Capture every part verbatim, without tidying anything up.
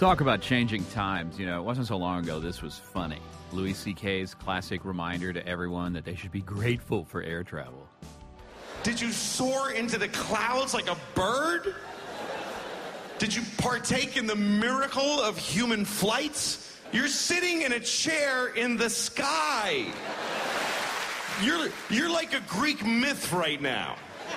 Talk about changing times. You know, it wasn't so long ago this was funny. Louis C K's classic reminder to everyone that they should be grateful for air travel. Did you soar into the clouds like a bird? Did you partake in the miracle of human flights? You're sitting in a chair in the sky. You're, you're like a Greek myth right now.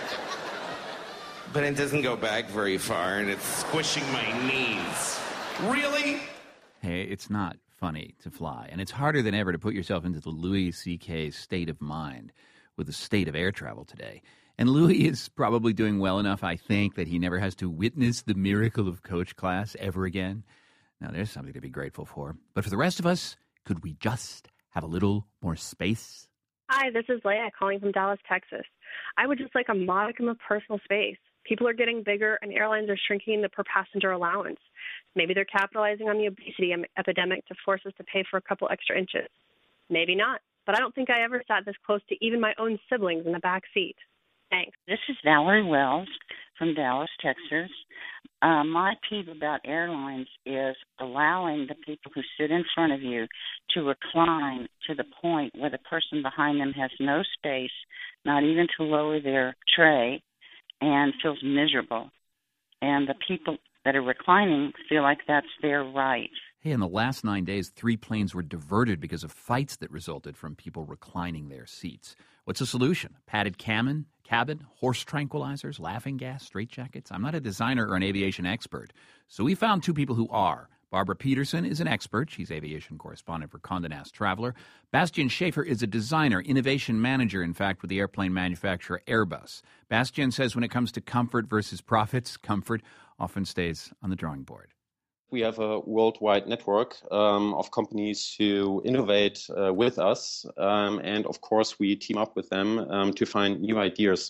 But it doesn't go back very far, and it's squishing my knees. Really? Hey, it's not funny to fly, and it's harder than ever to put yourself into the Louis C K's state of mind with the state of air travel today. And Louis is probably doing well enough, I think, that he never has to witness the miracle of coach class ever again. Now, there's something to be grateful for. But for the rest of us, could we just have a little more space? Hi, this is Leia calling from Dallas, Texas. I would just like a modicum of personal space. People are getting bigger, and airlines are shrinking the per-passenger allowance. Maybe they're capitalizing on the obesity em- epidemic to force us to pay for a couple extra inches. Maybe not, but I don't think I ever sat this close to even my own siblings in the back seat. Thanks. This is Valerie Wells from Dallas, Texas. Uh, my peeve about airlines is allowing the people who sit in front of you to recline to the point where the person behind them has no space, not even to lower their tray, and feels miserable. And the people that are reclining feel like that's their right. Hey, in the last nine days, three planes were diverted because of fights that resulted from people reclining their seats. What's the solution? Padded cabin, cabin, horse tranquilizers, laughing gas, straitjackets? I'm not a designer or an aviation expert, so we found two people who are. Barbara Peterson is an expert. She's aviation correspondent for Condé Nast Traveler. Bastian Schaefer is a designer, innovation manager, in fact, with the airplane manufacturer Airbus. Bastian says when it comes to comfort versus profits, comfort often stays on the drawing board. We have a worldwide network um, of companies who innovate uh, with us. Um, and of course, we team up with them um, to find new ideas.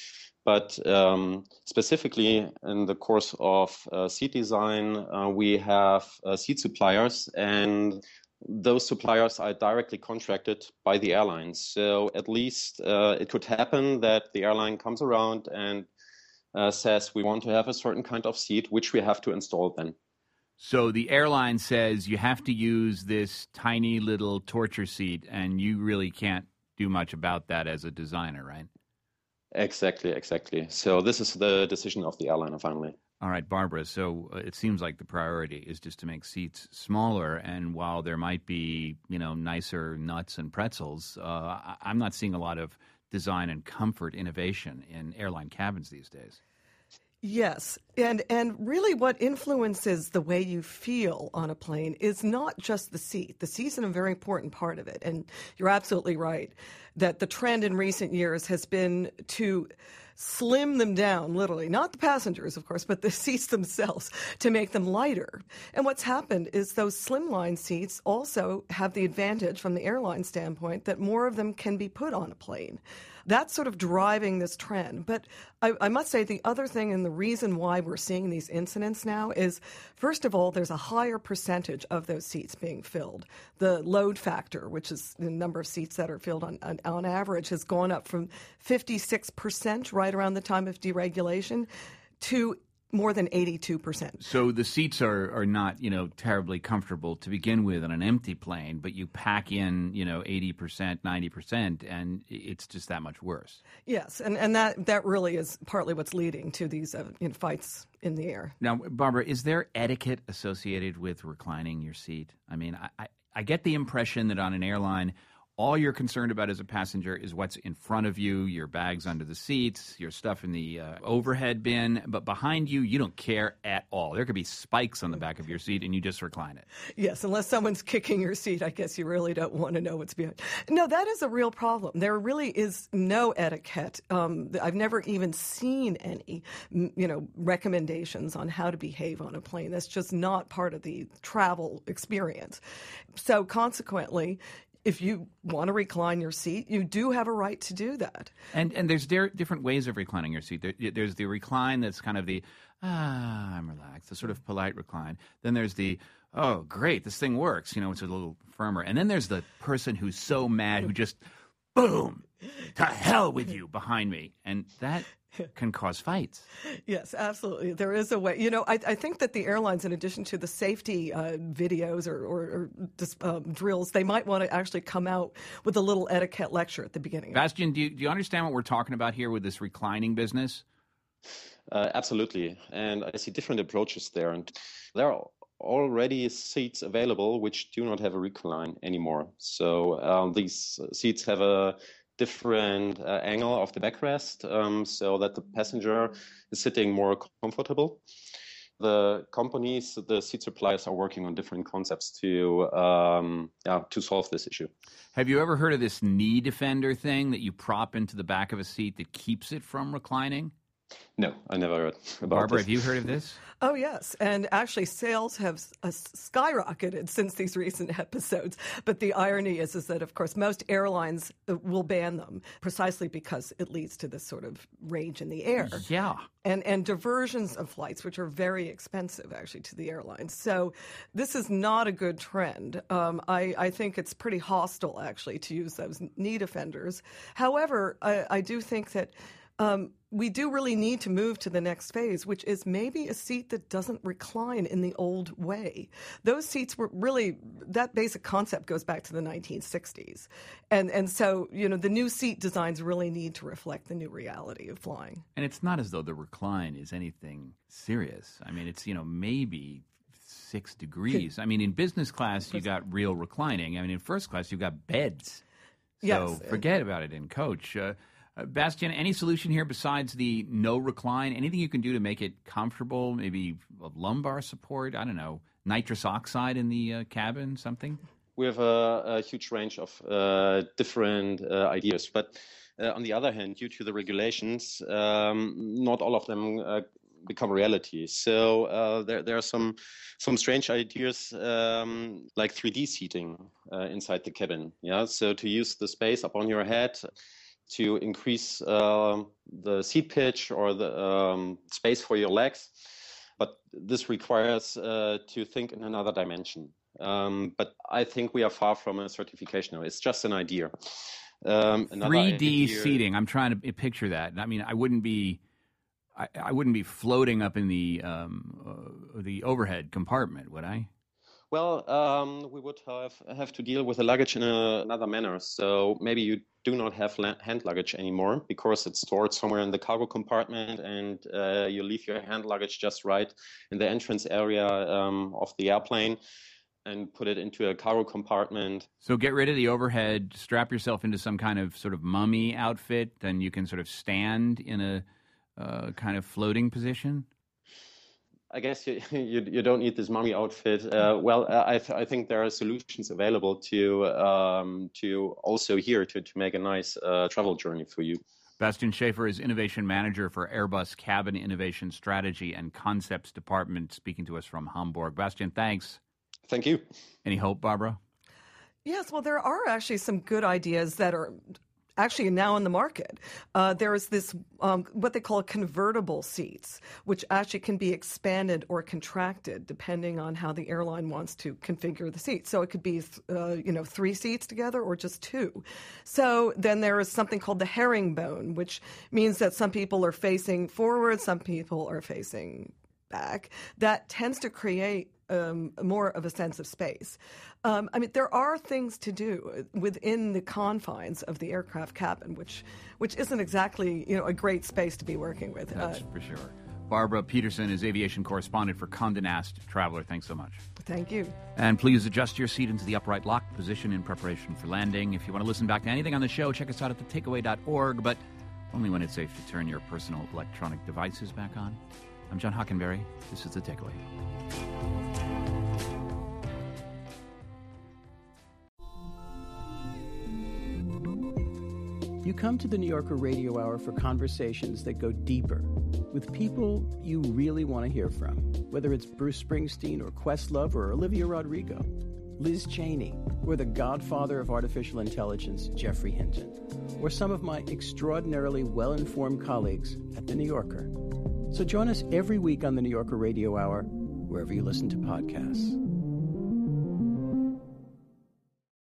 But um, specifically in the course of uh, seat design, uh, we have uh, seat suppliers, and those suppliers are directly contracted by the airlines. So at least uh, it could happen that the airline comes around and uh, says, we want to have a certain kind of seat, which we have to install then. So the airline says you have to use this tiny little torture seat, and you really can't do much about that as a designer, right? Exactly, exactly. So this is the decision of the airliner finally. All right, Barbara, so uh, it seems like the priority is just to make seats smaller, and while there might be, you know, nicer nuts and pretzels, uh, I- I'm not seeing a lot of design and comfort innovation in airline cabins these days. Yes, and and really what influences the way you feel on a plane is not just the seat. The seat's a very important part of it, and you're absolutely right that the trend in recent years has been to slim them down, literally, not the passengers, of course, but the seats themselves, to make them lighter. And what's happened is those slimline seats also have the advantage from the airline standpoint that more of them can be put on a plane. That's sort of driving this trend. But I, I must say the other thing and the reason why we're seeing these incidents now is, first of all, there's a higher percentage of those seats being filled. The load factor, which is the number of seats that are filled on, on, on average, has gone up from fifty-six percent right around the time of deregulation to more than eighty-two percent. So the seats are, are not, you know, terribly comfortable to begin with on an empty plane, but you pack in, you know, eighty percent, ninety percent, and it's just that much worse. Yes, and, and that, that really is partly what's leading to these uh, you know, fights in the air. Now, Barbara, is there etiquette associated with reclining your seat? I mean, I, I, I get the impression that on an airline, all you're concerned about as a passenger is what's in front of you, your bags under the seats, your stuff in the uh, overhead bin. But behind you, you don't care at all. There could be spikes on the back of your seat, and you just recline it. Yes, unless someone's kicking your seat, I guess you really don't want to know what's behind. No, that is a real problem. There really is no etiquette. Um, I've never even seen any, you know, recommendations on how to behave on a plane. That's just not part of the travel experience. So consequently, if you want to recline your seat, you do have a right to do that. And and there's der- different ways of reclining your seat. There, there's the recline that's kind of the, ah, I'm relaxed, the sort of polite recline. Then there's the, oh, great, this thing works. You know, it's a little firmer. And then there's the person who's so mad who just, boom, to hell with you behind me. And that can cause fights. Yes, absolutely. There is a way. You know, I, I think that the airlines, in addition to the safety uh, videos or, or, or um, drills, they might want to actually come out with a little etiquette lecture at the beginning. Bastian, do you, do you understand what we're talking about here with this reclining business? Uh, absolutely. And I see different approaches there. And there are already seats available which do not have a recline anymore. So um, these seats have a different uh, angle of the backrest um, so that the passenger is sitting more comfortable. The companies, the seat suppliers are working on different concepts to um, yeah, to solve this issue. Have you ever heard of this knee defender thing that you prop into the back of a seat that keeps it from reclining? No, I never heard about Barbara, this. have you heard of this? Oh, yes. And actually, sales have uh, skyrocketed since these recent episodes. But the irony is, is that, of course, most airlines will ban them precisely because it leads to this sort of rage in the air. Yeah. And, and diversions of flights, which are very expensive, actually, to the airlines. So this is not a good trend. Um, I, I think it's pretty hostile, actually, to use those knee defenders. However, I, I do think that Um, we do really need to move to the next phase, which is maybe a seat that doesn't recline in the old way. Those seats were really, that basic concept goes back to the nineteen sixties. And and so, you know, the new seat designs really need to reflect the new reality of flying. And it's not as though the recline is anything serious. I mean, it's, you know, maybe six degrees. I mean, in business class, you got real reclining. I mean, in first class, you've got beds. So Yes. forget about it in coach. Uh, Uh, Bastian, any solution here besides the no recline? Anything you can do to make it comfortable? Maybe a lumbar support? I don't know. Nitrous oxide in the uh, cabin? Something? We have a, a huge range of uh, different uh, ideas. But uh, on the other hand, due to the regulations, um, not all of them uh, become reality. So uh, there, there are some some strange ideas um, like three D seating uh, inside the cabin. Yeah, so to use the space up on your head to increase uh, the seat pitch or the um, space for your legs. But this requires uh, to think in another dimension. Um, but I think we are far from a certification now. It's just an idea. Um, three D idea... seating. I'm trying to picture that. I mean, I wouldn't be, I, I wouldn't be floating up in the um, uh, the overhead compartment, would I? Well, um, we would have, have to deal with the luggage in a, another manner. So maybe you do not have la- hand luggage anymore because it's stored somewhere in the cargo compartment and uh, you leave your hand luggage just right in the entrance area um, of the airplane and put it into a cargo compartment. So get rid of the overhead, strap yourself into some kind of sort of mummy outfit, then you can sort of stand in a uh, kind of floating position? I guess you, you you don't need this mummy outfit. Uh, well, I th- I think there are solutions available to um, to also here to, to make a nice uh, travel journey for you. Bastian Schäfer is Innovation Manager for Airbus Cabin Innovation Strategy and Concepts Department, speaking to us from Hamburg. Bastian, thanks. Thank you. Any hope, Barbara? Yes, well, there are actually some good ideas that are actually now in the market. Uh, there is this, um, what they call convertible seats, which actually can be expanded or contracted depending on how the airline wants to configure the seat. So it could be, uh, you know, three seats together or just two. So then there is something called the herringbone, which means that some people are facing forward, some people are facing back. That tends to create Um, more of a sense of space. Um, I mean, there are things to do within the confines of the aircraft cabin, which which isn't exactly, you know, a great space to be working with. That's uh, for sure. Barbara Peterson is aviation correspondent for Condé Nast Traveler. Thanks so much. Thank you. And please adjust your seat into the upright locked position in preparation for landing. If you want to listen back to anything on the show, check us out at the takeaway dot org, but only when it's safe to turn your personal electronic devices back on. I'm John Hockenberry. This is The Takeaway. You come to the New Yorker Radio Hour for conversations that go deeper with people you really want to hear from, whether it's Bruce Springsteen or Questlove or Olivia Rodrigo, Liz Cheney, or the godfather of artificial intelligence, Geoffrey Hinton, or some of my extraordinarily well-informed colleagues at The New Yorker. So join us every week on the New Yorker Radio Hour, wherever you listen to podcasts.